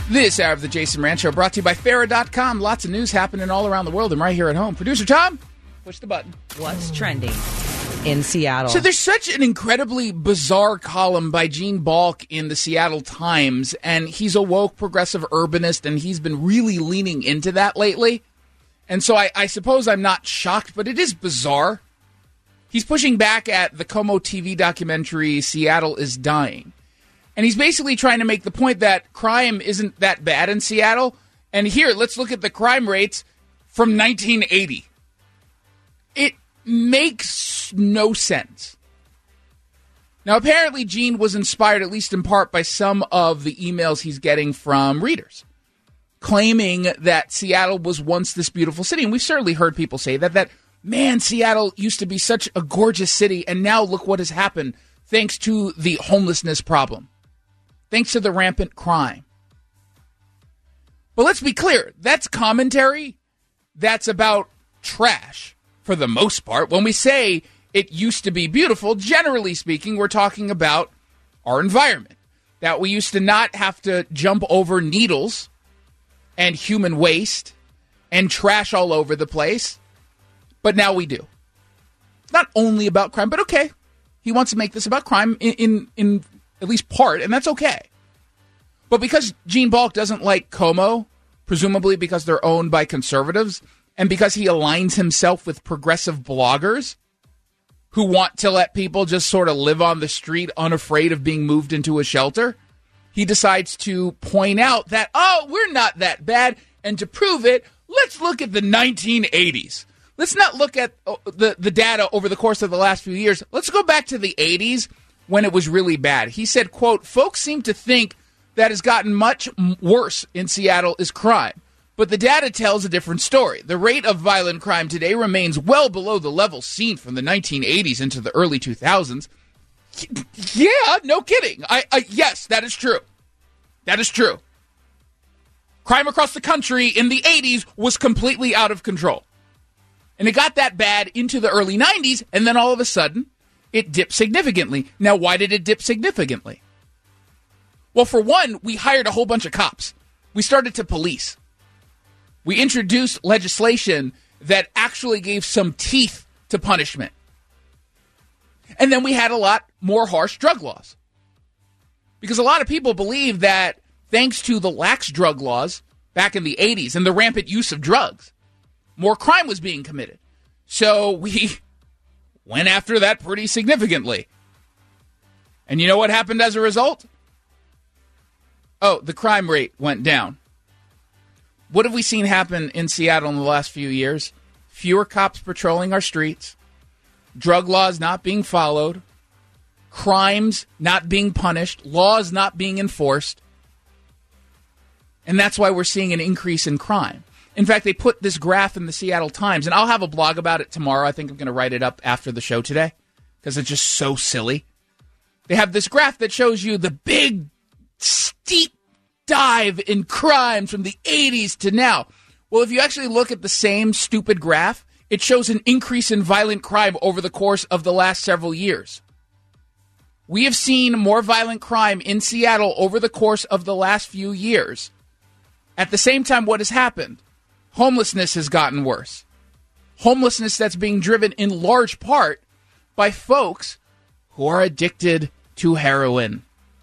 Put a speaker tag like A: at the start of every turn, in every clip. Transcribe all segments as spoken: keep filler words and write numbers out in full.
A: This hour of the Jason Rand Show brought to you by Farah dot com. Lots of news happening all around the world and right here at home. Producer Tom, push the button.
B: What's trending in Seattle?
A: So there's such an incredibly bizarre column by Gene Balk in the Seattle Times, and he's a woke progressive urbanist, and he's been really leaning into that lately. And so I, I suppose I'm not shocked, but it is bizarre. He's pushing back at the Como T V documentary, Seattle is Dying. And he's basically trying to make the point that crime isn't that bad in Seattle. And here, let's look at the crime rates from nineteen eighty. It makes no sense. Now, apparently, Gene was inspired, at least in part, by some of the emails he's getting from readers, claiming that Seattle was once this beautiful city. And we've certainly heard people say that, that, man, Seattle used to be such a gorgeous city, and now look what has happened thanks to the homelessness problem. Thanks to the rampant crime. But let's be clear, that's commentary that's about trash for the most part. When we say it used to be beautiful, generally speaking, we're talking about our environment. That we used to not have to jump over needles and human waste and trash all over the place, but now we do. Not only about crime, but okay, he wants to make this about crime in, in, in at least part, and that's okay. But because Gene Balk doesn't like Como, presumably because they're owned by conservatives, and because he aligns himself with progressive bloggers who want to let people just sort of live on the street unafraid of being moved into a shelter, he decides to point out that, oh, we're not that bad, and to prove it, let's look at the nineteen eighties. Let's not look at the, the data over the course of the last few years. Let's go back to the eighties when it was really bad. He said, quote, folks seem to think that has gotten much worse in Seattle is crime. But the data tells a different story. The rate of violent crime today remains well below the level seen from the nineteen eighties into the early two thousands. Yeah, no kidding. I, I yes, that is true. That is true. Crime across the country in the eighties was completely out of control. And it got that bad into the early nineties, and then all of a sudden, it dipped significantly. Now, why did it dip significantly? Well, for one, we hired a whole bunch of cops. We started to police. We introduced legislation that actually gave some teeth to punishment. And then we had a lot more harsh drug laws. Because a lot of people believe that thanks to the lax drug laws back in the eighties and the rampant use of drugs, more crime was being committed. So we went after that pretty significantly. And you know what happened as a result? Oh, the crime rate went down. What have we seen happen in Seattle in the last few years? Fewer cops patrolling our streets, drug laws not being followed, crimes not being punished, laws not being enforced. And that's why we're seeing an increase in crime. In fact, they put this graph in the Seattle Times, and I'll have a blog about it tomorrow. I think I'm going to write it up after the show today because it's just so silly. They have this graph that shows you the big, steep dive in crime from the eighties to now. Well, if you actually look at the same stupid graph, it shows an increase in violent crime over the course of the last several years. We have seen more violent crime in Seattle over the course of the last few years. At the same time, what has happened? Homelessness has gotten worse. Homelessness that's being driven in large part by folks who are addicted to heroin,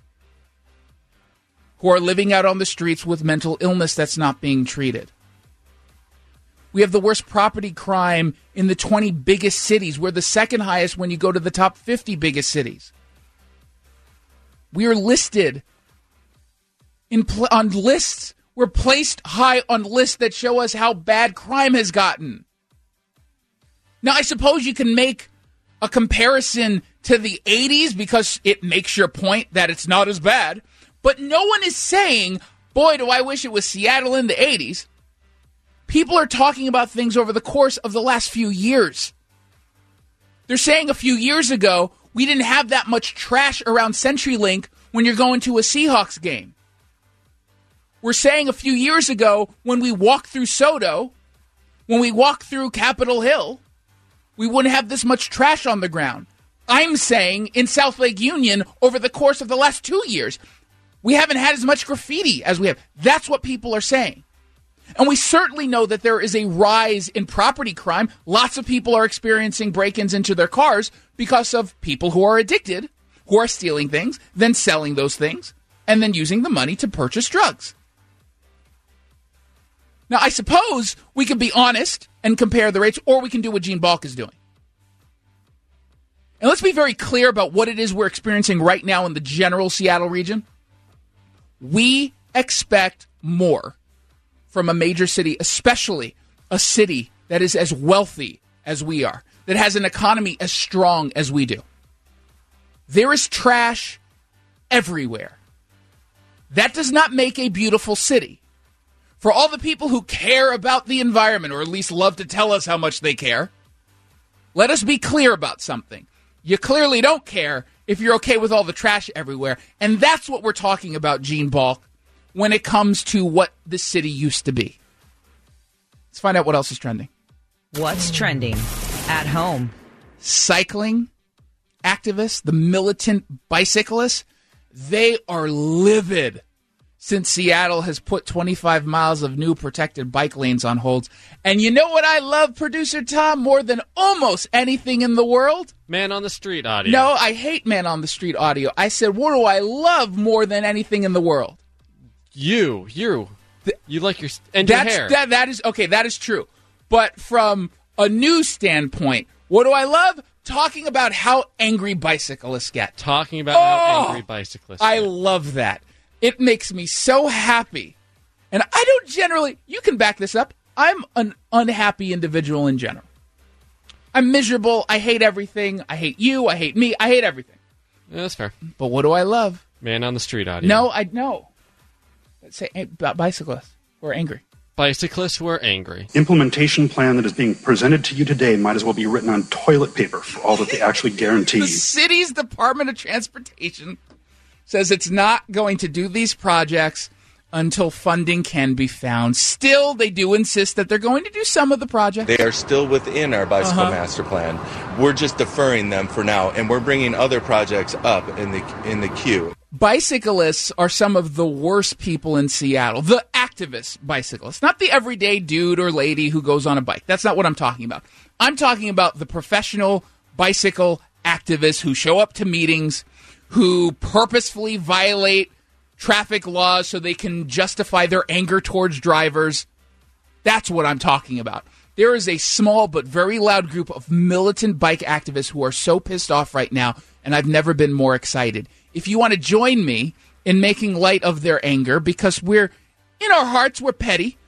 A: who are living out on the streets with mental illness that's not being treated. We have the worst property crime in the twenty biggest cities. We're the second highest when you go to the top fifty biggest cities. We are listed in pl- on lists. We're placed high on lists that show us how bad crime has gotten. Now, I suppose you can make a comparison to the eighties because it makes your point that it's not as bad. But no one is saying, boy, do I wish it was Seattle in the eighties. People are talking about things over the course of the last few years. They're saying a few years ago, we didn't have that much trash around CenturyLink when you're going to a Seahawks game. We're saying a few years ago, when we walked through SoDo, when we walked through Capitol Hill, we wouldn't have this much trash on the ground. I'm saying in South Lake Union over the course of the last two years, We haven't had as much graffiti as we have. That's what people are saying. And we certainly know that there is a rise in property crime. Lots of people are experiencing break-ins into their cars because of people who are addicted, who are stealing things, then selling those things, and then using the money to purchase drugs. Now, I suppose we can be honest and compare the rates, or we can do what Gene Balk is doing. And let's be very clear about what it is we're experiencing right now in the general Seattle region. We expect more from a major city, especially a city that is as wealthy as we are, that has an economy as strong as we do. There is trash everywhere. That does not make a beautiful city. For all the people who care about the environment, or at least love to tell us how much they care, let us be clear about something. You clearly don't care if you're okay with all the trash everywhere. And that's what we're talking about, Gene Balk, when it comes to what the city used to be. Let's find out what else is trending.
B: What's trending at home?
A: Cycling activists, the militant bicyclists, they are livid since Seattle has put twenty-five miles of new protected bike lanes on holds. And you know what I love, producer Tom, more than almost anything in the world?
C: Man on the Street audio.
A: No, I hate Man on the Street audio. I said, what do I love more than anything in the world?
C: You, you, you like your and your
A: That's,
C: hair.
A: That, that is okay. That is true. But from a news standpoint, what do I love? Talking about how angry bicyclists get.
C: Talking about
A: oh,
C: how angry bicyclists
A: I
C: get.
A: love that. It makes me so happy. And I don't generally, you can back this up, I'm an unhappy individual in general. I'm miserable. I hate everything. I hate you. I hate me. I hate everything.
C: Yeah, that's fair.
A: But what do I love?
C: Man on the Street audio.
A: No, I know. Let's say about bicyclists who are angry.
C: Bicyclists who are angry.
D: Implementation plan that is being presented to you today might as well be written on toilet paper for all that they actually guarantee.
A: The city's Department of Transportation says it's not going to do these projects until funding can be found. Still, they do insist that they're going to do some of the projects.
E: They are still within our bicycle
A: uh-huh.
E: master plan. We're just deferring them for now, and we're bringing other projects up in the in the queue.
A: Bicyclists are some of the worst people in Seattle. The activist bicyclists, not the everyday dude or lady who goes on a bike. That's not what I'm talking about. I'm talking about the professional bicycle activists who show up to meetings, who purposefully violate traffic laws so they can justify their anger towards drivers. That's what I'm talking about. There is a small but very loud group of militant bike activists who are so pissed off right now, and I've never been more excited. If you want to join me in making light of their anger, because we're, in our hearts, we're petty,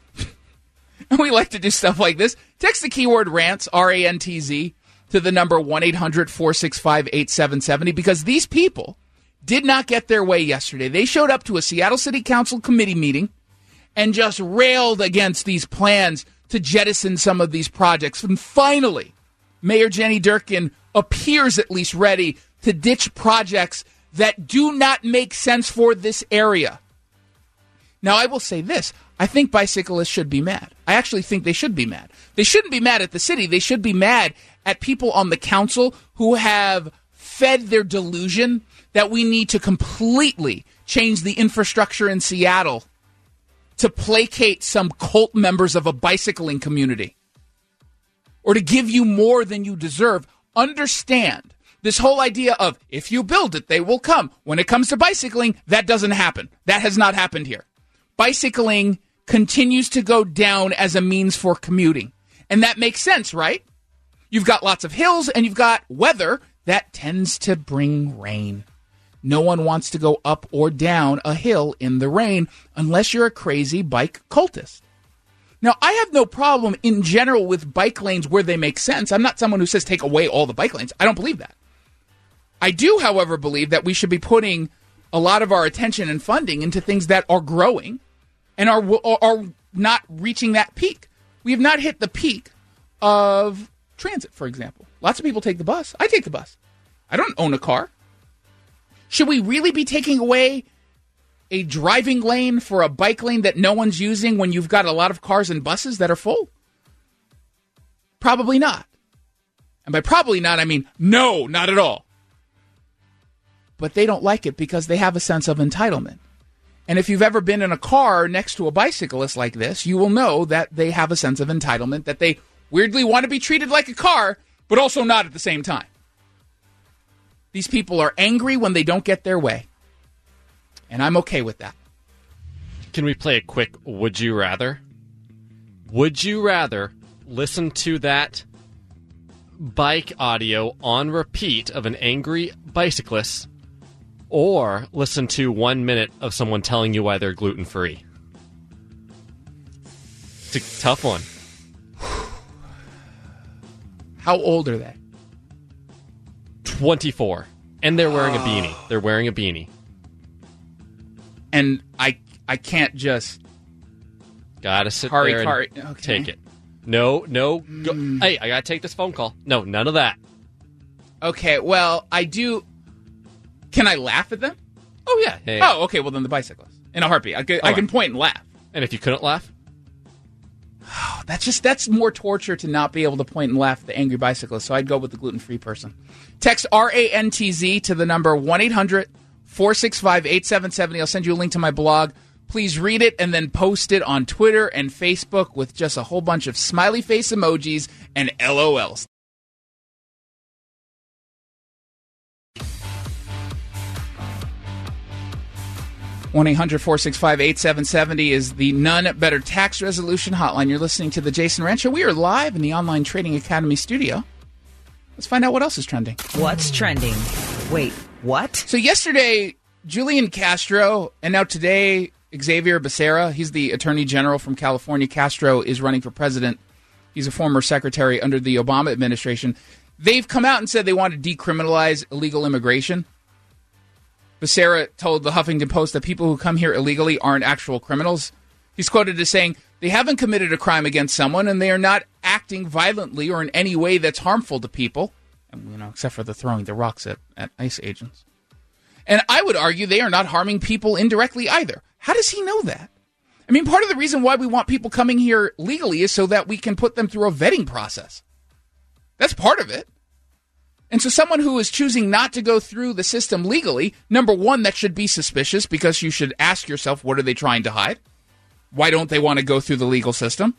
A: and we like to do stuff like this, text the keyword RANTZ, R A N T Z, to the number one eight hundred four six five eight seven seven zero, because these people did not get their way yesterday. They showed up to a Seattle City Council committee meeting and just railed against these plans to jettison some of these projects. And finally, Mayor Jenny Durkin appears at least ready to ditch projects that do not make sense for this area. Now, I will say this. I think bicyclists should be mad. I actually think they should be mad. They shouldn't be mad at the city. They should be mad at people on the council who have fed their delusion that we need to completely change the infrastructure in Seattle to placate some cult members of a bicycling community or to give you more than you deserve. Understand this whole idea of if you build it, they will come. When it comes to bicycling, that doesn't happen. That has not happened here. Bicycling continues to go down as a means for commuting. And that makes sense, right? You've got lots of hills and you've got weather that tends to bring rain. No one wants to go up or down a hill in the rain unless you're a crazy bike cultist. Now, I have no problem in general with bike lanes where they make sense. I'm not someone who says take away all the bike lanes. I don't believe that. I do, however, believe that we should be putting a lot of our attention and funding into things that are growing and are are not reaching that peak. We have not hit the peak of transit, for example. Lots of people take the bus. I take the bus. I don't own a car. Should we really be taking away a driving lane for a bike lane that no one's using when you've got a lot of cars and buses that are full? Probably not. And by probably not, I mean no, not at all. But they don't like it because they have a sense of entitlement. And if you've ever been in a car next to a bicyclist like this, you will know that they have a sense of entitlement, that they weirdly want to be treated like a car, but also not at the same time. These people are angry when they don't get their way. And I'm okay with that.
C: Can we play a quick Would You Rather? Would you rather listen to that bike audio on repeat of an angry bicyclist or listen to one minute of someone telling you why they're gluten-free? It's a tough one.
A: How old are they?
C: twenty-four. And they're wearing a beanie. They're wearing a beanie.
A: And I I can't just...
C: Gotta sit
A: Kari,
C: there and
A: Kari. Okay.
C: take it. No, no. Go.
A: Mm.
C: Hey, I gotta take this phone call. No, none of that.
A: Okay, well, I do... Can I laugh at them?
C: Oh, yeah. Hey.
A: Oh, okay, well, then the bicyclist. In a heartbeat. I can, I
C: right.
A: can point and laugh.
C: And if you couldn't laugh?
A: Oh, that's just, that's more torture to not be able to point and laugh at the angry bicyclist, so I'd go with the gluten-free person. Text R A N T Z to the number one eight hundred four six five eight seven seven zero. I'll send you a link to my blog. Please read it and then post it on Twitter and Facebook with just a whole bunch of smiley face emojis and L O Ls. one eight hundred four six five eight seven seven zero is the None Better Tax Resolution Hotline. You're listening to The Jason Wrench Show. We are live in the Online Trading Academy studio. Let's find out what else is trending.
B: What's trending? Wait, what?
A: So yesterday, Julian Castro, and now today, Xavier Becerra, he's the Attorney General from California. Castro is running for president. He's a former secretary under the Obama administration. They've come out and said they want to decriminalize illegal immigration. Becerra told the Huffington Post that people who come here illegally aren't actual criminals. He's quoted as saying, they haven't committed a crime against someone, and they are not acting violently or in any way that's harmful to people, and, you know, except for the throwing the rocks at, at ICE agents. And I would argue they are not harming people indirectly either. How does he know that? I mean, part of the reason why we want people coming here legally is so that we can put them through a vetting process. That's part of it. And so someone who is choosing not to go through the system legally, number one, that should be suspicious because you should ask yourself, what are they trying to hide? Why don't they want to go through the legal system?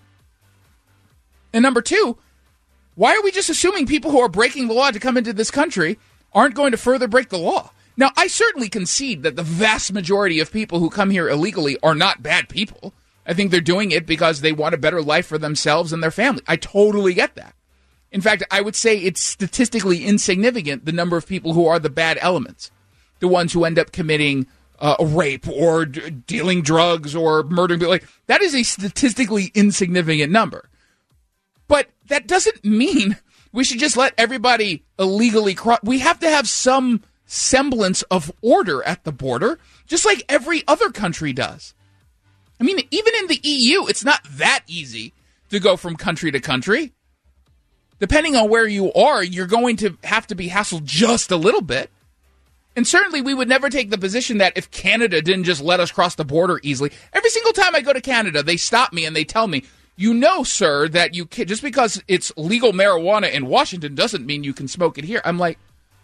A: And number two, why are we just assuming people who are breaking the law to come into this country aren't going to further break the law? Now, I certainly concede that the vast majority of people who come here illegally are not bad people. I think they're doing it because they want a better life for themselves and their family. I totally get that. In fact, I would say it's statistically insignificant, the number of people who are the bad elements, the ones who end up committing uh, a rape or d- dealing drugs or murdering people. Like, that is a statistically insignificant number. But that doesn't mean we should just let everybody illegally cross. We have to have some semblance of order at the border, just like every other country does. I mean, even in the E U, it's not that easy to go from country to country. Depending on where you are, you're going to have to be hassled just a little bit. And certainly we would never take the position that if Canada didn't just let us cross the border easily. Every single time I go to Canada, they stop me and they tell me, you know, sir, that you can, just because it's legal marijuana in Washington doesn't mean you can smoke it here. I'm like,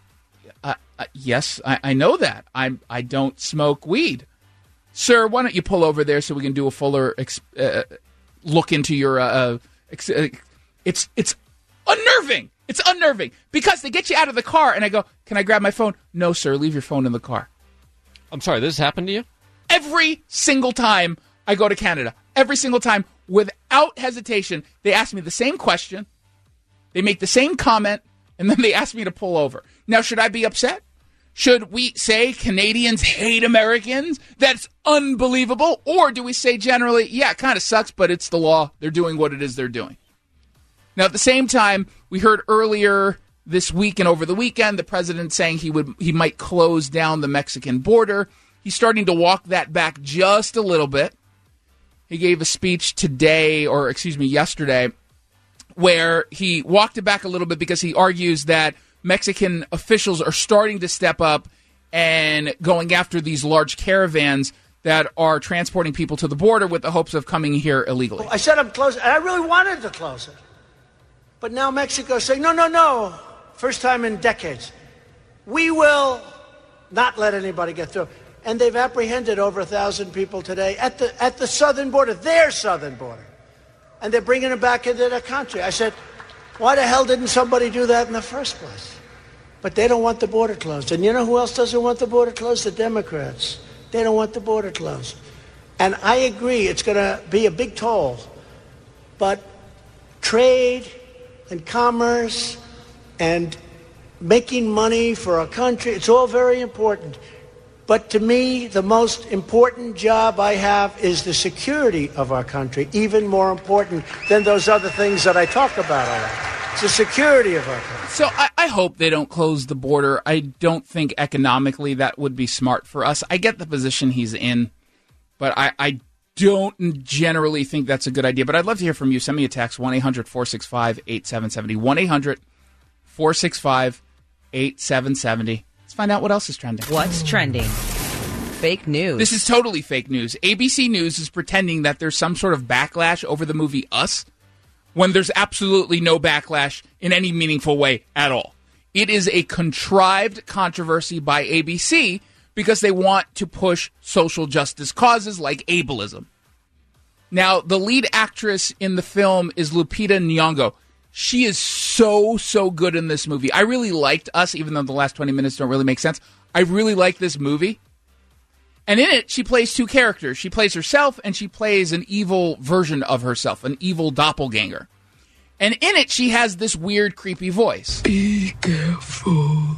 A: uh, uh, yes, I, I know that. I'm, I don't smoke weed. Sir, why don't you pull over there so we can do a fuller ex- uh, look into your... Uh, ex- uh, it's it's unnerving. It's unnerving because they get you out of the car and I go, can I grab my phone? No, sir, leave your phone in the car.
C: I'm sorry, this happened to you?
A: Every single time I go to Canada, every single time, without hesitation, they ask me the same question, they make the same comment, and then they ask me to pull over. Now, should I be upset? Should we say Canadians hate Americans? That's unbelievable. Or do we say generally, yeah, it kind of sucks, but it's the law. They're doing what it is they're doing. Now, at the same time, we heard earlier this week and over the weekend, the president saying he would he might close down the Mexican border. He's starting to walk that back just a little bit. He gave a speech today, or excuse me, yesterday, where he walked it back a little bit because he argues that Mexican officials are starting to step up and going after these large caravans that are transporting people to the border with the hopes of coming here illegally.
F: I said I'm closing, and I really wanted to close it. But now Mexico is saying, no, no, no, first time in decades, we will not let anybody get through. And they've apprehended over a thousand people today at the at the southern border, their southern border. And they're bringing them back into their country. I said, why the hell didn't somebody do that in the first place? But they don't want the border closed. And you know who else doesn't want the border closed? The Democrats. They don't want the border closed. And I agree, it's going to be a big toll. But trade and commerce and making money for our country, it's all very important. But to me, the most important job I have is the security of our country, even more important than those other things that I talk about already. It's the security of our country.
A: So I, I hope they don't close the border. I don't think economically that would be smart for us. I get the position he's in, but I, I don't generally think that's a good idea. But I'd love to hear from you. Send me a text, one eight hundred four six five eight seven seven zero, one eight hundred four six five eight seven seven zero. Let's find out what else is trending.
B: What's trending? Fake news.
A: This is totally fake news. A B C News is pretending that there's some sort of backlash over the movie Us when there's absolutely no backlash in any meaningful way at all. It is a contrived controversy by A B C because they want to push social justice causes like ableism. Now, the lead actress in the film is Lupita Nyong'o. She is so, so good in this movie. I really liked Us, even though the last twenty minutes don't really make sense. I really like this movie. And in it, she plays two characters. She plays herself, and she plays an evil version of herself, an evil doppelganger. And in it, she has this weird, creepy voice. Be careful.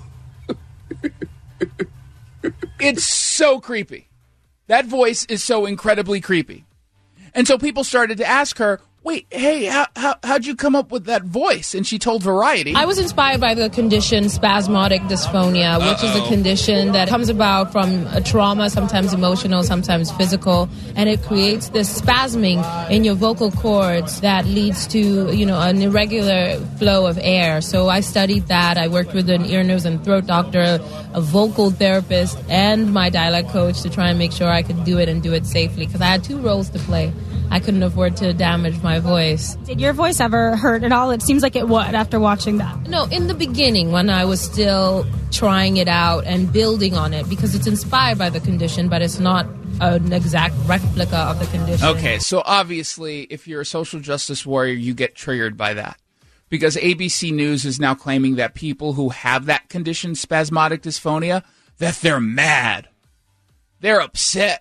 A: It's so creepy. That voice is so incredibly creepy. And so people started to ask her, wait, hey, how, how, how'd you come up with that voice? And she told Variety.
G: I was inspired by the condition spasmodic dysphonia, which Uh-oh. is a condition that comes about from a trauma, sometimes emotional, sometimes physical. And it creates this spasming in your vocal cords that leads to, you know, an irregular flow of air. So I studied that. I worked with an ear, nose, and throat doctor, a vocal therapist, and my dialect coach to try and make sure I could do it and do it safely. Because I had two roles to play. I couldn't afford to damage my voice.
H: Did your voice ever hurt at all? It seems like it would after watching that.
G: No, in the beginning when I was still trying it out and building on it, because it's inspired by the condition, but it's not an exact replica of the condition.
A: Okay, so obviously if you're a social justice warrior, you get triggered by that. Because A B C News is now claiming that people who have that condition, spasmodic dysphonia, that they're mad. They're upset.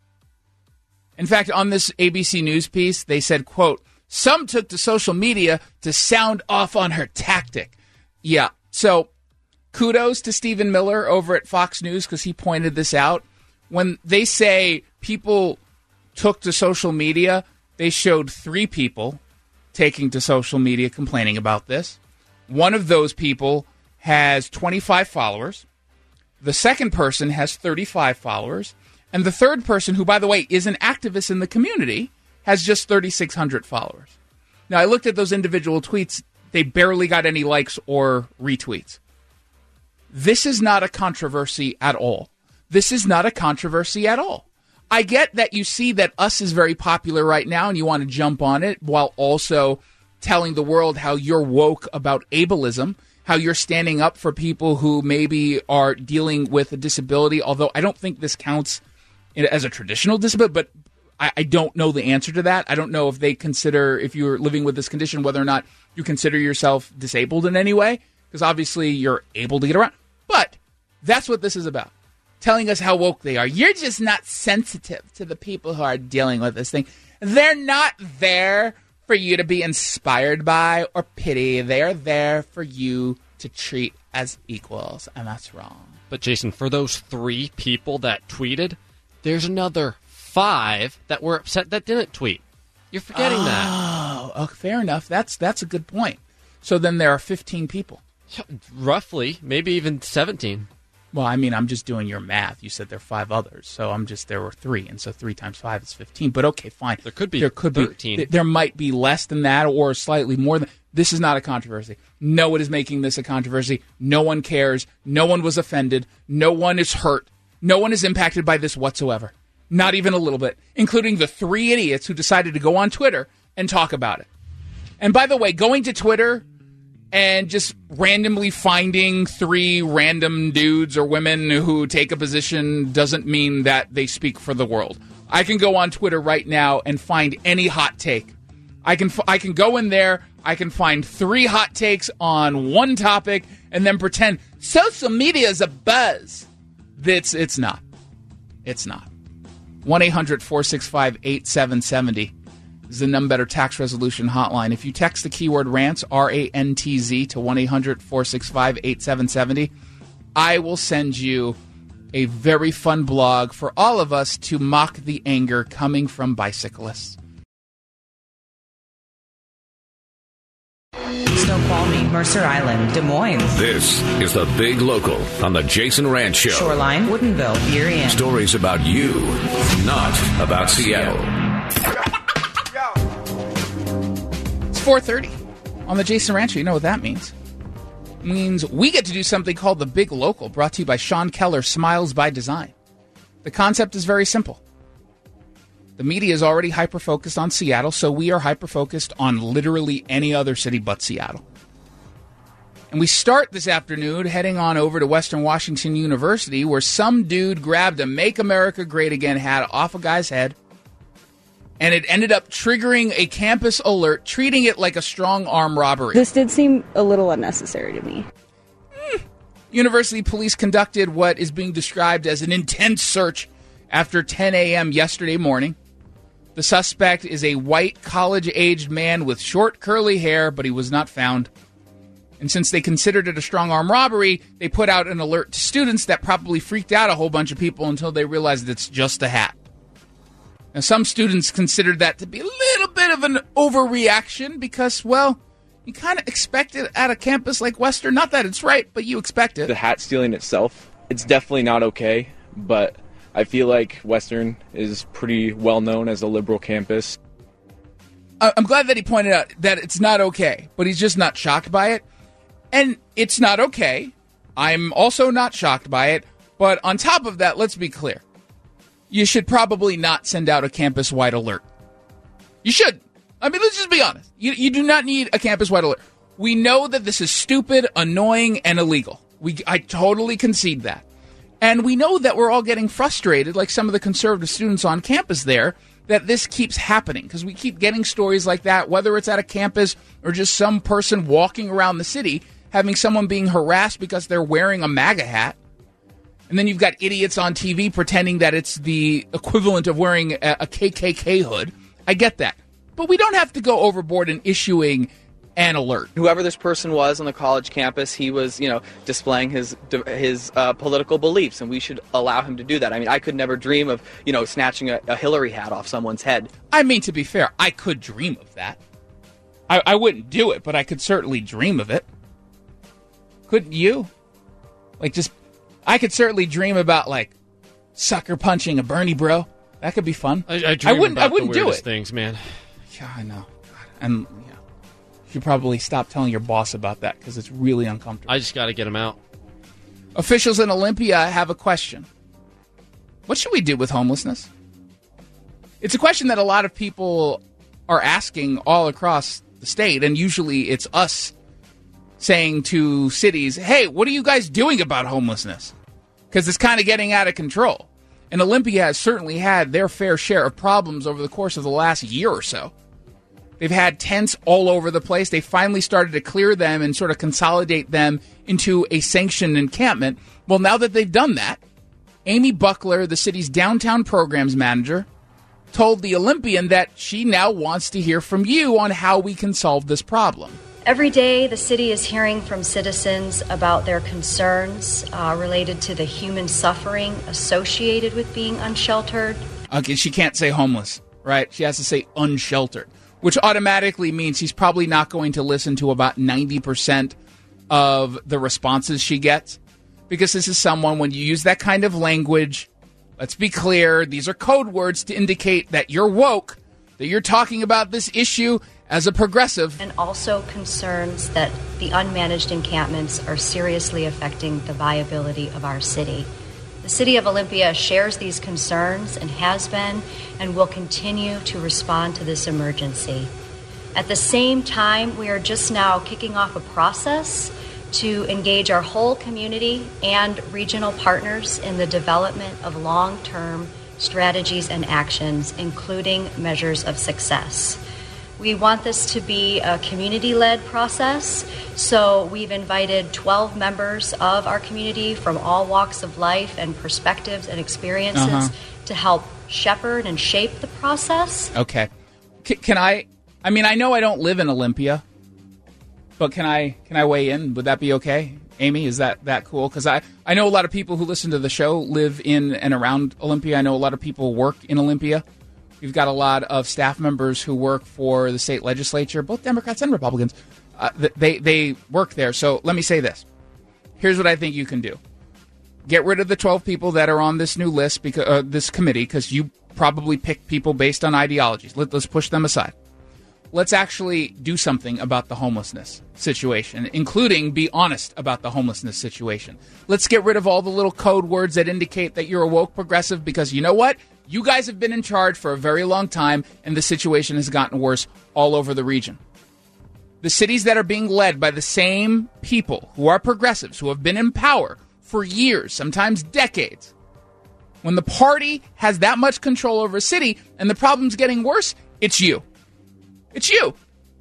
A: In fact, on this A B C News piece, they said, quote, some took to social media to sound off on her tactic. Yeah, so kudos to Stephen Miller over at Fox News because he pointed this out. When they say people took to social media, they showed three people taking to social media complaining about this. One of those people has twenty-five followers. The second person has thirty-five followers. And the third person, who, by the way, is an activist in the community, has just thirty-six hundred followers. Now, I looked at those individual tweets. They barely got any likes or retweets. This is not a controversy at all. This is not a controversy at all. I get that you see that Us is very popular right now and you want to jump on it while also telling the world how you're woke about ableism, how you're standing up for people who maybe are dealing with a disability, although I don't think this counts as a traditional disability, but I, I don't know the answer to that. I don't know if they consider, if you're living with this condition, whether or not you consider yourself disabled in any way, because obviously you're able to get around. But that's what this is about, telling us how woke they are. You're just not sensitive to the people who are dealing with this thing. They're not there for you to be inspired by or pity. They're there for you to treat as equals, and that's wrong.
C: But Jason, for those three people that tweeted, there's another five that were upset that didn't tweet. You're forgetting
A: oh,
C: that.
A: Oh, fair enough. That's that's a good point. So then there are fifteen people.
C: Roughly, maybe even seventeen.
A: Well, I mean, I'm just doing your math. You said there are five others, so I'm just there were three, and so three times five is fifteen. But okay, fine.
C: There could be
A: there could
C: thirteen.
A: Be, there might be less than that, or slightly more than. This is not a controversy. No one is making this a controversy. No one cares. No one was offended. No one is hurt. No one is impacted by this whatsoever. Not even a little bit, including the three idiots who decided to go on Twitter and talk about it. And by the way, going to Twitter and just randomly finding three random dudes or women who take a position doesn't mean that they speak for the world. I can go on Twitter right now and find any hot take. I can f- I can go in there, I can find three hot takes on one topic, and then pretend social media is a buzz. It's, it's not. It's not. one eight hundred four six five eight seven seven zero is the None Better Tax Resolution Hotline. If you text the keyword RANTZ, R A N T Z, to one eight hundred four six five eight seven seven zero, I will send you a very fun blog for all of us to mock the anger coming from bicyclists.
B: Snoqualmie, Mercer Island, Des Moines.
I: This is the Big Local on the Jason Rantz Show.
B: Shoreline, Woodinville, Burien.
I: Stories about you, not about Seattle.
A: It's four thirty on the Jason Rantz Show. You know what that means? It means we get to do something called the Big Local, brought to you by Sean Keller, Smiles by Design. The concept is very simple. The media is already hyper-focused on Seattle, so we are hyper-focused on literally any other city but Seattle. And we start this afternoon heading on over to Western Washington University, where some dude grabbed a Make America Great Again hat off a guy's head, and it ended up triggering a campus alert, treating it like a strong arm robbery.
J: This did seem a little unnecessary to me.
A: Mm. University police conducted what is being described as an intense search after ten a.m. yesterday morning. The suspect is a white, college-aged man with short, curly hair, but he was not found. And since they considered it a strong-arm robbery, they put out an alert to students that probably freaked out a whole bunch of people until they realized it's just a hat. Now, some students considered that to be a little bit of an overreaction because, well, you kind of expect it at a campus like Western. Not that it's right, but you expect it.
K: The hat stealing itself, it's definitely not okay, but I feel like Western is pretty well known as a liberal campus.
A: I'm glad that he pointed out that it's not okay, but he's just not shocked by it. And it's not okay. I'm also not shocked by it. But on top of that, let's be clear. You should probably not send out a campus-wide alert. You should. I mean, let's just be honest. You, you do not need a campus-wide alert. We know that this is stupid, annoying, and illegal. We I totally concede that. And we know that we're all getting frustrated, like some of the conservative students on campus there, that this keeps happening. Because we keep getting stories like that, whether it's at a campus or just some person walking around the city, having someone being harassed because they're wearing a MAGA hat. And then you've got idiots on T V pretending that it's the equivalent of wearing a, a K K K hood. I get that. But we don't have to go overboard in issuing an alert.
L: Whoever this person was on the college campus, he was, you know, displaying his his uh, political beliefs, and we should allow him to do that. I mean, I could never dream of, you know, snatching a, a Hillary hat off someone's head.
A: I mean, to be fair, I could dream of that. I, I wouldn't do it, but I could certainly dream of it. Couldn't you? Like, just, I could certainly dream about, like, sucker punching a Bernie bro. That could be fun.
C: I, I dream
A: I wouldn't,
C: about
A: I wouldn't
C: the
A: do
C: weirdest
A: it.
C: things, man.
A: Yeah, I know. God. And yeah, you should probably stop telling your boss about that because it's really uncomfortable.
C: I just got to get him out.
A: Officials in Olympia have a question. What should we do with homelessness? It's a question that a lot of people are asking all across the state, and usually it's us saying to cities, hey, what are you guys doing about homelessness? Because it's kind of getting out of control. And Olympia has certainly had their fair share of problems over the course of the last year or so. They've had tents all over the place. They finally started to clear them and sort of consolidate them into a sanctioned encampment. Well, now that they've done that, Amy Buckler, the city's downtown programs manager, told the Olympian that she now wants to hear from you on how we can solve this problem.
M: Every day, the city is hearing from citizens about their concerns uh, related to the human suffering associated with being unsheltered.
A: Okay, she can't say homeless, right? She has to say unsheltered, which automatically means he's probably not going to listen to about ninety percent of the responses she gets. Because this is someone, when you use that kind of language, let's be clear, these are code words to indicate that you're woke, that you're talking about this issue as a progressive.
M: And also concerns that the unmanaged encampments are seriously affecting the viability of our city. The city of Olympia shares these concerns and has been and will continue to respond to this emergency. At the same time, we are just now kicking off a process to engage our whole community and regional partners in the development of long-term strategies and actions, including measures of success. We want this to be a community-led process, so we've invited twelve members of our community from all walks of life and perspectives and experiences
A: Uh-huh.
M: to help shepherd and shape the process.
A: Okay. C- can I, I mean, I know I don't live in Olympia, but can I can I weigh in? Would that be okay? Amy, is that, that cool? Because I, I know a lot of people who listen to the show live in and around Olympia. I know a lot of people work in Olympia. We've got a lot of staff members who work for the state legislature, both Democrats and Republicans. Uh, th- they, they work there. So let me say this. Here's what I think you can do. Get rid of the twelve people that are on this new list, because uh, this committee, because you probably pick people based on ideologies. Let, let's push them aside. Let's actually do something about the homelessness situation, including be honest about the homelessness situation. Let's get rid of all the little code words that indicate that you're a woke progressive, because you know what? You guys have been in charge for a very long time, and the situation has gotten worse all over the region. The cities that are being led by the same people who are progressives, who have been in power for years, sometimes decades. When the party has that much control over a city and the problem's getting worse, it's you. It's you.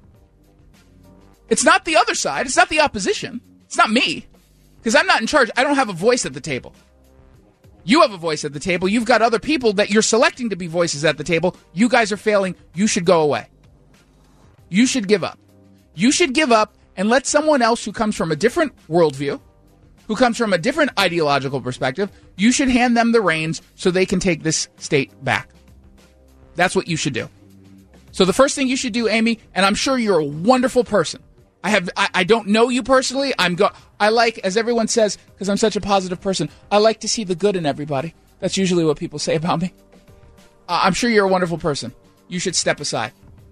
A: It's not the other side. It's not the opposition. It's not me. Because I'm not in charge. I don't have a voice at the table. You have a voice at the table. You've got other people that you're selecting to be voices at the table. You guys are failing. You should go away. You should give up. You should give up and let someone else who comes from a different worldview, who comes from a different ideological perspective, you should hand them the reins so they can take this state back. That's what you should do. So the first thing you should do, Amy, and I'm sure you're a wonderful person. I have I, I don't know you personally. I'm go I like, as everyone says, because I'm such a positive person, I like to see the good in everybody. That's usually what people say about me. Uh, I'm sure you're a wonderful person. You should step aside.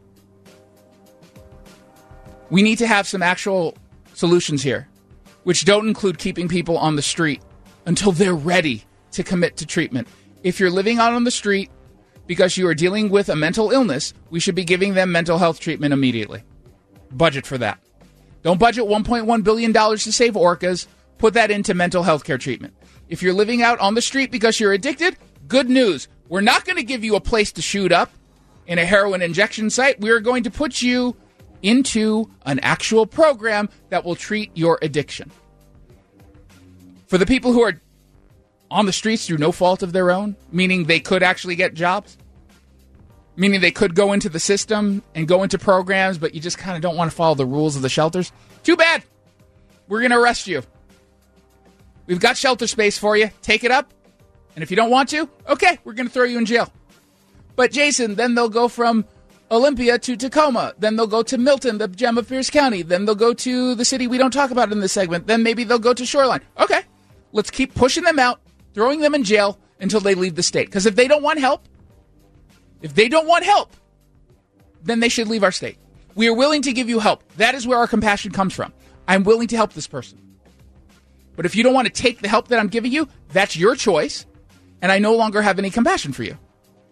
A: We need to have some actual solutions here, which don't include keeping people on the street until they're ready to commit to treatment. If you're living out on the street because you are dealing with a mental illness, we should be giving them mental health treatment immediately. Budget for that. Don't budget one point one billion dollars to save orcas. Put that into mental health care treatment. If you're living out on the street because you're addicted, good news. We're not going to give you a place to shoot up in a heroin injection site. We are going to put you into an actual program that will treat your addiction. For the people who are on the streets through no fault of their own, meaning they could actually get jobs, meaning they could go into the system and go into programs, but you just kind of don't want to follow the rules of the shelters, too bad. We're going to arrest you. We've got shelter space for you. Take it up. And if you don't want to, okay, we're going to throw you in jail. But Jason, then they'll go from Olympia to Tacoma. Then they'll go to Milton, the gem of Pierce County. Then they'll go to the city we don't talk about in this segment. Then maybe they'll go to Shoreline. Okay, let's keep pushing them out, throwing them in jail until they leave the state. Because if they don't want help, if they don't want help, then they should leave our state. We are willing to give you help. That is where our compassion comes from. I'm willing to help this person. But if you don't want to take the help that I'm giving you, that's your choice, and I no longer have any compassion for you.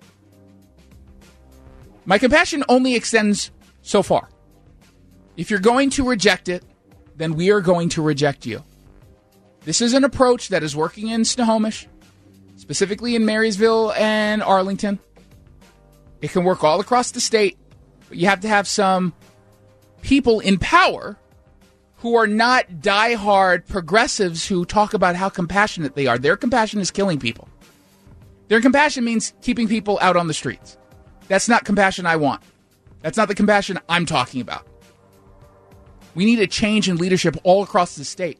A: My compassion only extends so far. If you're going to reject it, then we are going to reject you. This is an approach that is working in Snohomish, specifically in Marysville and Arlington. It can work all across the state, but you have to have some people in power who are not diehard progressives who talk about how compassionate they are. Their compassion is killing people. Their compassion means keeping people out on the streets. That's not compassion I want. That's not the compassion I'm talking about. We need a change in leadership all across the state.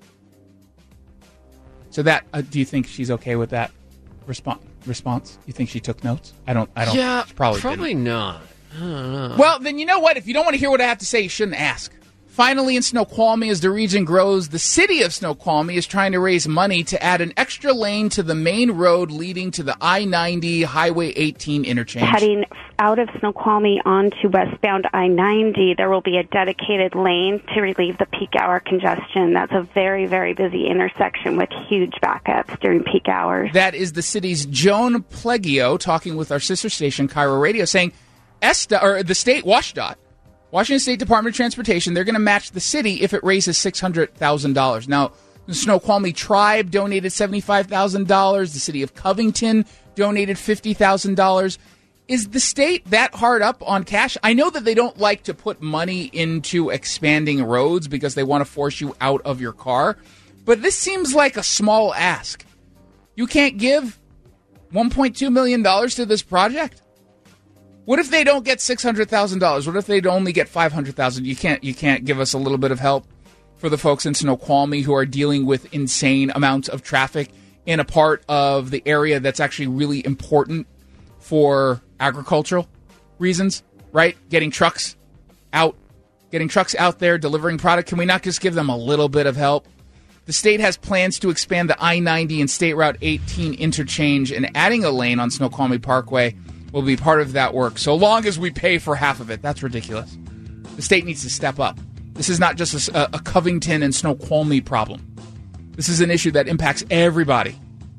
A: So that, uh, do you think she's okay with that response? Response? You think she took notes? I don't. I don't.
C: Yeah,
A: probably,
C: probably
A: didn't.
C: not. I don't know.
A: Well, then you know what? If you don't want to hear what I have to say, you shouldn't ask. Finally, in Snoqualmie, as the region grows, the city of Snoqualmie is trying to raise money to add an extra lane to the main road leading to the I ninety Highway eighteen interchange.
J: Heading out of Snoqualmie onto westbound I ninety, there will be a dedicated lane to relieve the peak hour congestion. That's a very, very busy intersection with huge backups during peak hours.
A: That is the city's Joan Plegio talking with our sister station, Cairo Radio, saying ESTA, or the state WashDOT, Washington State Department of Transportation, they're going to match the city if it raises six hundred thousand dollars. Now, the Snoqualmie Tribe donated seventy-five thousand dollars. The city of Covington donated fifty thousand dollars. Is the state that hard up on cash? I know that they don't like to put money into expanding roads because they want to force you out of your car. But this seems like a small ask. You can't give one point two million dollars to this project? What if they don't get six hundred thousand dollars? What if they only get five hundred thousand dollars? You can't, you can't give us a little bit of help for the folks in Snoqualmie who are dealing with insane amounts of traffic in a part of the area that's actually really important for agricultural reasons, right? Getting trucks out, getting trucks out there, delivering product. Can we not just give them a little bit of help? The state has plans to expand the I ninety and State Route eighteen interchange, and adding a lane on Snoqualmie Parkway will be part of that work, so long as we pay for half of it. That's ridiculous. The state needs to step up. This is not just a, a Covington and Snoqualmie problem. This is an issue that impacts everybody.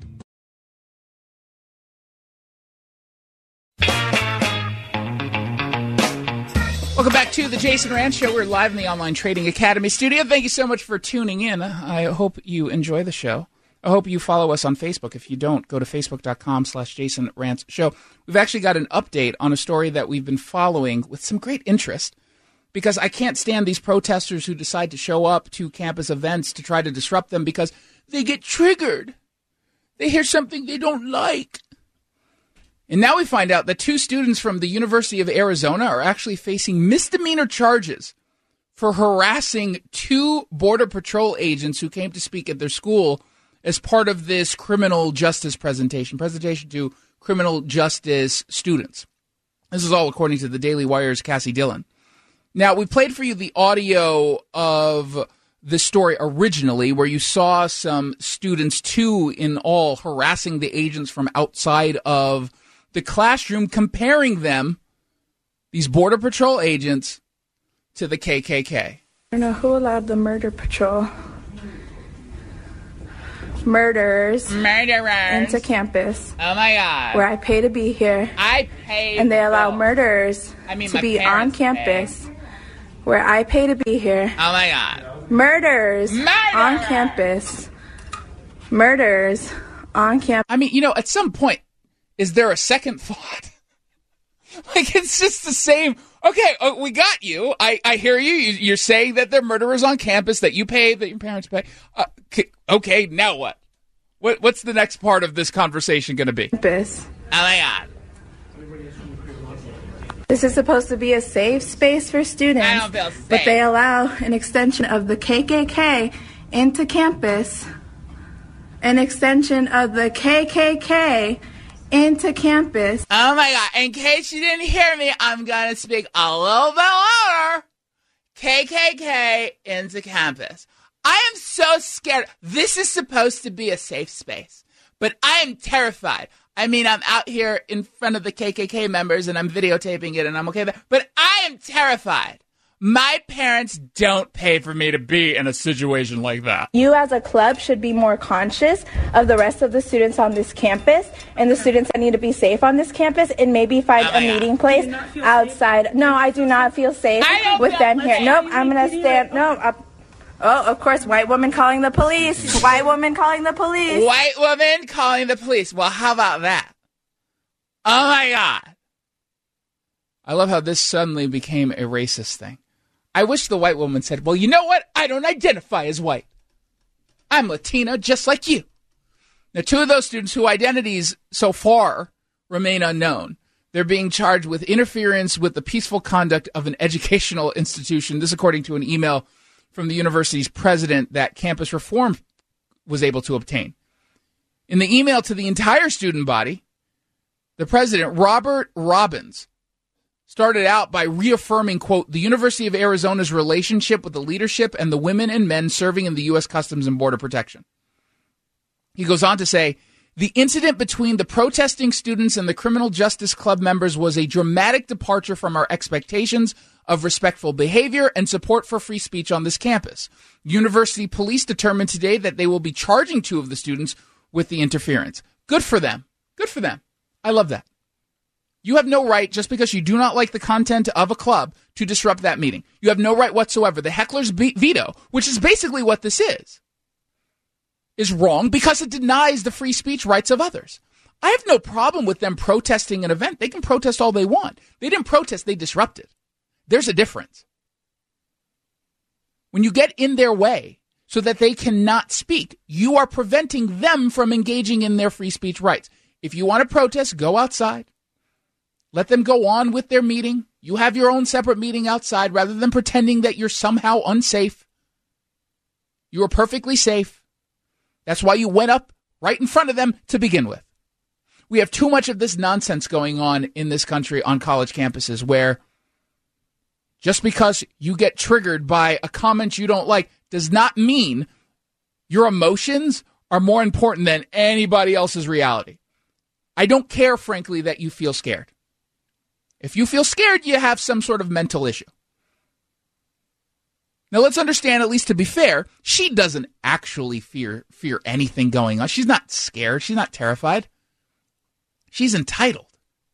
A: Welcome back to the Jason Rantz Show. We're live in the Online Trading Academy studio. Thank you so much for tuning in. I hope you enjoy the show. I hope you follow us on Facebook. If you don't, go to facebook.com slash Jason Rantz Show. We've actually got an update on a story that we've been following with some great interest, because I can't stand these protesters who decide to show up to campus events to try to disrupt them because they get triggered. They hear something they don't like. And now we find out that two students from the University of Arizona are actually facing misdemeanor charges for harassing two Border Patrol agents who came to speak at their school as part of this criminal justice presentation, presentation to criminal justice students. This is all according to the Daily Wire's Cassie Dillon. Now, we played for you the audio of this story originally, where you saw some students, two in all, harassing the agents from outside of the classroom, comparing them, these Border Patrol agents, to the K K K.
N: I don't know who allowed the murder patrol murderers,
A: murderers
N: into campus.
A: Oh my God!
N: Where I pay to be here.
A: I pay,
N: and they allow
A: well,
N: murderers
A: I mean,
N: to be on campus.
A: Pay.
N: Where I pay to be here.
A: Oh my God!
N: Murders
A: Murder!
N: on campus. Murders on campus.
A: I mean, you know, at some point, is there a second thought? Like, it's just the same. Okay, uh, we got you. I, I hear you. You're saying that they're murderers on campus, that you pay, that your parents pay. Uh, okay, now what? What? What's the next part of this conversation going to be?
N: Campus.
A: Oh, my God.
N: This is supposed to be a safe space for students,
A: I don't feel safe.
N: But they allow an extension of the K K K into campus, an extension of the K K K into campus.
A: Oh my God, in case you didn't hear me, I'm going to speak a little bit louder. K K K into campus. I am so scared. This is supposed to be a safe space, but I am terrified. I mean, I'm out here in front of the K K K members and I'm videotaping it and I'm okay with that, but I am terrified. My parents don't pay for me to be in a situation like that.
N: You as a club should be more conscious of the rest of the students on this campus and the students that need to be safe on this campus, and maybe find
A: oh
N: a meeting place outside. Safe? No, I do not feel safe with them here. Nope, I'm going to stand. No, up. Oh, of course, white woman calling the police. White woman calling the police.
A: White woman calling the police. Well, how about that? Oh, my God. I love how this suddenly became a racist thing. I wish the white woman said, well, you know what? I don't identify as white. I'm Latina just like you. Now, two of those students whose identities so far remain unknown, they're being charged with interference with the peaceful conduct of an educational institution. This according to an email from the university's president that Campus Reform was able to obtain. In the email to the entire student body, the president, Robert Robbins, started out by reaffirming, quote, the University of Arizona's relationship with the leadership and the women and men serving in the U S Customs and Border Protection. He goes on to say, the incident between the protesting students and the Criminal Justice Club members was a dramatic departure from our expectations of respectful behavior and support for free speech on this campus. University police determined today that they will be charging two of the students with the interference. Good for them. Good for them. I love that. You have no right, just because you do not like the content of a club, to disrupt that meeting. You have no right whatsoever. The heckler's veto, which is basically what this is, is wrong because it denies the free speech rights of others. I have no problem with them protesting an event. They can protest all they want. They didn't protest, they disrupted. There's a difference. When you get in their way so that they cannot speak, you are preventing them from engaging in their free speech rights. If you want to protest, go outside. Let them go on with their meeting. You have your own separate meeting outside rather than pretending that you're somehow unsafe. You are perfectly safe. That's why you went up right in front of them to begin with. We have too much of this nonsense going on in this country on college campuses where just because you get triggered by a comment you don't like does not mean your emotions are more important than anybody else's reality. I don't care, frankly, that you feel scared. If you feel scared, you have some sort of mental issue. Now, let's understand, at least to be fair, she doesn't actually fear fear anything going on. She's not scared. She's not terrified. She's entitled.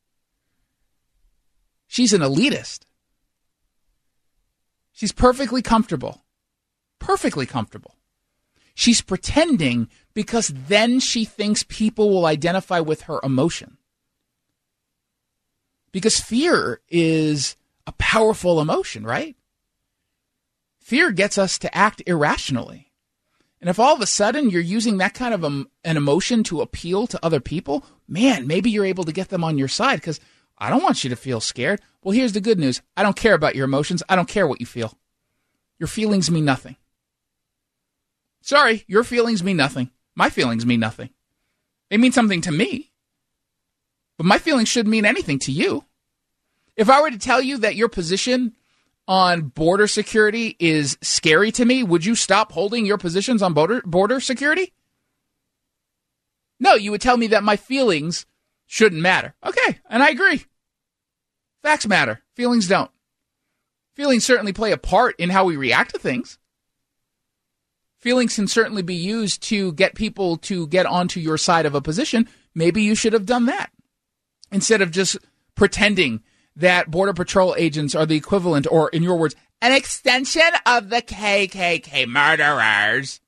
A: She's an elitist. She's perfectly comfortable. Perfectly comfortable. She's pretending because then she thinks people will identify with her emotion. Because fear is a powerful emotion, right? Fear gets us to act irrationally. And if all of a sudden you're using that kind of a, an emotion to appeal to other people, man, maybe you're able to get them on your side because I don't want you to feel scared. Well, here's the good news. I don't care about your emotions. I don't care what you feel. Your feelings mean nothing. Sorry, your feelings mean nothing. My feelings mean nothing. They mean something to me. But my feelings shouldn't mean anything to you. If I were to tell you that your position on border security is scary to me, would you stop holding your positions on border, border security? No, you would tell me that my feelings shouldn't matter. Okay, and I agree. Facts matter. Feelings don't. Feelings certainly play a part in how we react to things. Feelings can certainly be used to get people to get onto your side of a position. Maybe you should have done that instead of just pretending that Border Patrol agents are the equivalent, or in your words, an extension of the K K K murderers.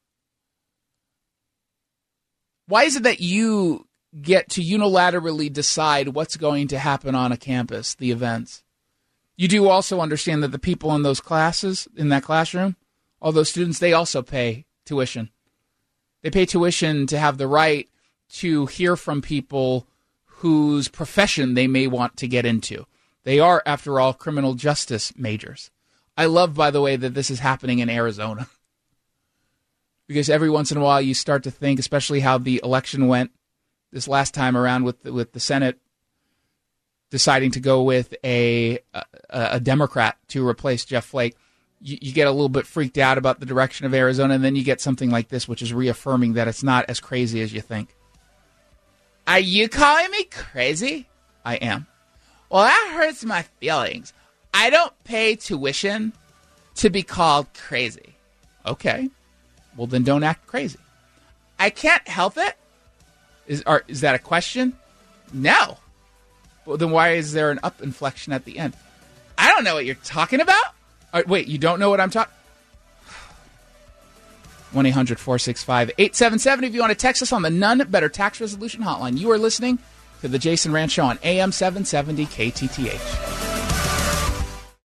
A: Why is it that you get to unilaterally decide what's going to happen on a campus, the events? You do also understand that the people in those classes, in that classroom, all those students, they also pay tuition. They pay tuition to have the right to hear from people whose profession they may want to get into. They are, after all, criminal justice majors. I love, by the way, that this is happening in Arizona. Because every once in a while you start to think, especially how the election went this last time around with the, with the Senate deciding to go with a, a, a Democrat to replace Jeff Flake, you, you get a little bit freaked out about the direction of Arizona, and then you get something like this, which is reaffirming that it's not as crazy as you think. Are you calling me crazy? I am. Well, that hurts my feelings. I don't pay tuition to be called crazy. Okay. Well, then don't act crazy. I can't help it? Is, are, is that a question? No. Well, then why is there an up inflection at the end? I don't know what you're talking about. Right, wait, you don't know what I'm talking? one eight hundred four six five eight seven seven if you want to text us on the None Better Tax Resolution Hotline. You are listening to the Jason Rant Show on A M seven seventy K T T H.